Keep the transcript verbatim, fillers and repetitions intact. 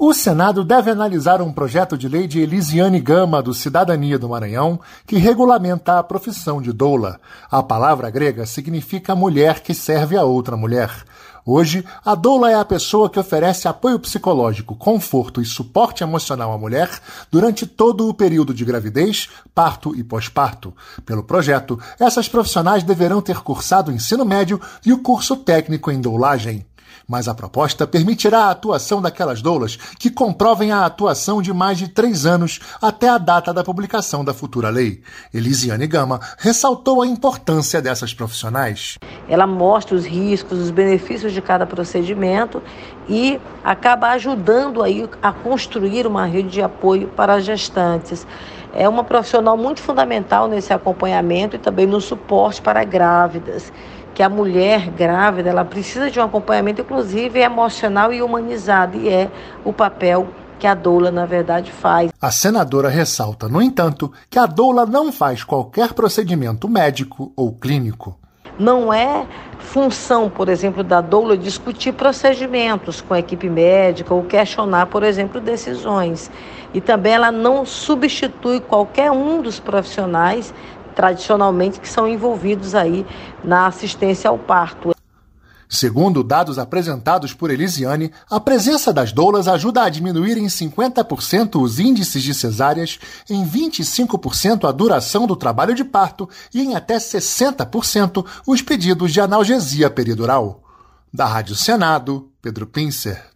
O Senado deve analisar um projeto de lei de Elisiane Gama, do Cidadania do Maranhão, que regulamenta a profissão de doula. A palavra grega significa mulher que serve a outra mulher. Hoje, a doula é a pessoa que oferece apoio psicológico, conforto e suporte emocional à mulher durante todo o período de gravidez, parto e pós-parto. Pelo projeto, essas profissionais deverão ter cursado o ensino médio e o curso técnico em doulagem. Mas a proposta permitirá a atuação daquelas doulas que comprovem a atuação de mais de três anos até a data da publicação da futura lei. Elisiane Gama ressaltou a importância dessas profissionais. Ela mostra os riscos, os benefícios de cada procedimento e acaba ajudando aí a construir uma rede de apoio para as gestantes. É uma profissional muito fundamental nesse acompanhamento e também no suporte para grávidas. Que a mulher grávida ela precisa de um acompanhamento, inclusive emocional e humanizado, e é o papel que a doula, na verdade, faz. A senadora ressalta, no entanto, que a doula não faz qualquer procedimento médico ou clínico. Não é função, por exemplo, da doula discutir procedimentos com a equipe médica ou questionar, por exemplo, decisões. E também ela não substitui qualquer um dos profissionais tradicionalmente que são envolvidos aí na assistência ao parto. Segundo dados apresentados por Elisiane, a presença das doulas ajuda a diminuir em cinquenta por cento os índices de cesáreas, em vinte e cinco por cento a duração do trabalho de parto e em até sessenta por cento os pedidos de analgesia peridural. Da Rádio Senado, Pedro Pincer.